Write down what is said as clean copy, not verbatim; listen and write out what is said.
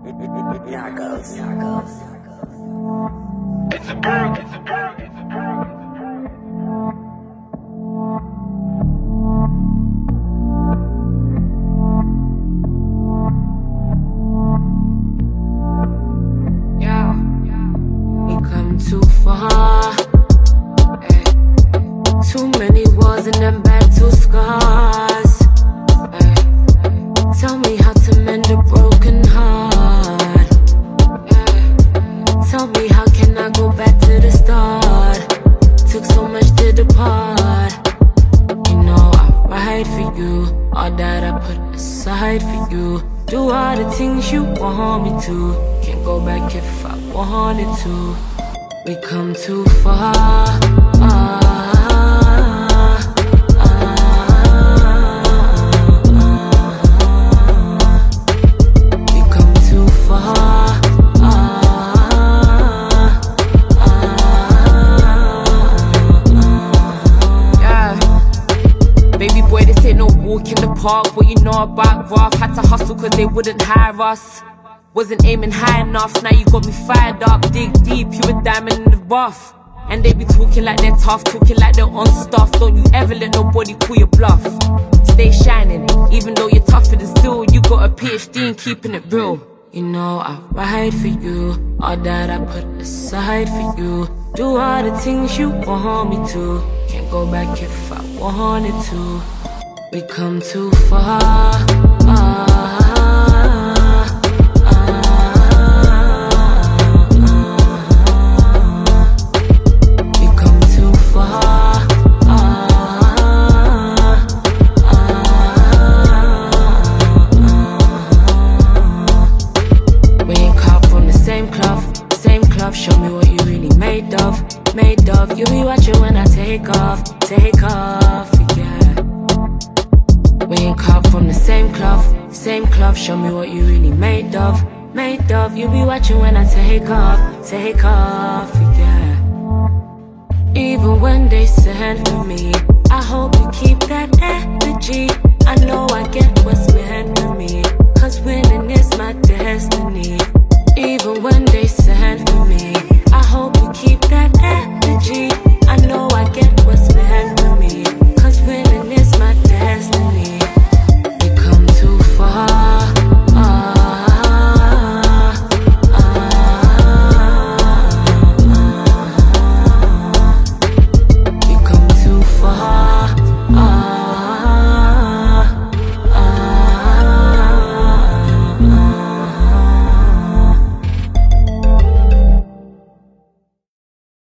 Narcos. It's a bird. Yeah, we come too far. Too many wars and them battle scars. Tell me how to mend a broken heart. Tell me how can I go back to the start. Took so much to depart. You know I ride for you. All that I put aside for you. Do all the things you want me to. Can't go back if I wanted to. We come too far. Baby boy, this ain't no walk in the park. What you know about graph? Had to hustle cause they wouldn't hire us. Wasn't aiming high enough, now you got me fired up. Dig deep, you a diamond in the rough. And they be talking like they're tough, talking like they're on stuff. Don't you ever let nobody call you bluff. Stay shining, even though you're tougher than steel. You got a PhD in keeping it real. You know I ride for you, all that I put aside for you. Do all the things you want me to. Can't go back if I wanted to. We come too far. We come too far. We ain't cut from the same cloth, same cloth. Show me what you really made of, made of. You be watching when I take off, yeah. We ain't cut from the same cloth, same cloth. Show me what you really made of, made of. You be watching when I take off, yeah. Even when they send for me, I hope you keep that energy. I know I get what's meant for me.